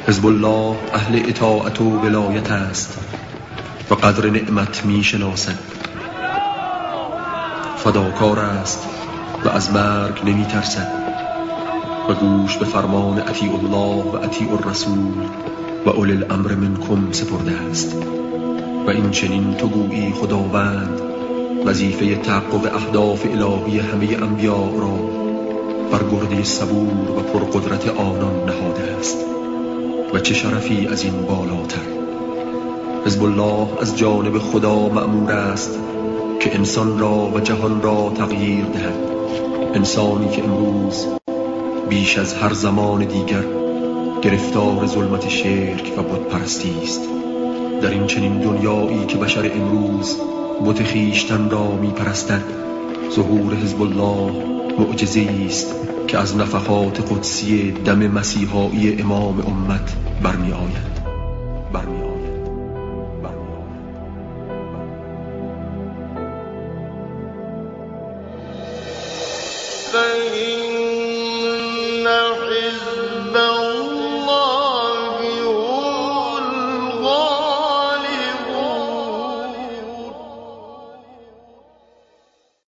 حزب الله اهل اطاعت و ولایت است و قدر نعمت می شناسد. فداکار است و از مرگ نمی ترسد و گوش به فرمان اطیع الله و اطیع الرسول و اولی الامر منکم سپرده است. و این چنین تو گویی خداوند وظیفه تحقق اهداف الهی همه انبیاء را بر گرده صبور و پرقدرت آنان نهاده است و چه شرفی از این بالاتر. حزب الله از جانب خدا مأمور است که انسان را و جهان را تغییر دهد. انسانی که امروز بیش از هر زمان دیگر گرفتار ظلمت شرک و بتپرستی است. در این چنین دنیایی که بشر امروز بت خویشتن را می پرستد، ظهور حزب الله معجزه‌ای است که از نفحات قدسی دم مسیحایی امام امت برمی آید. فإن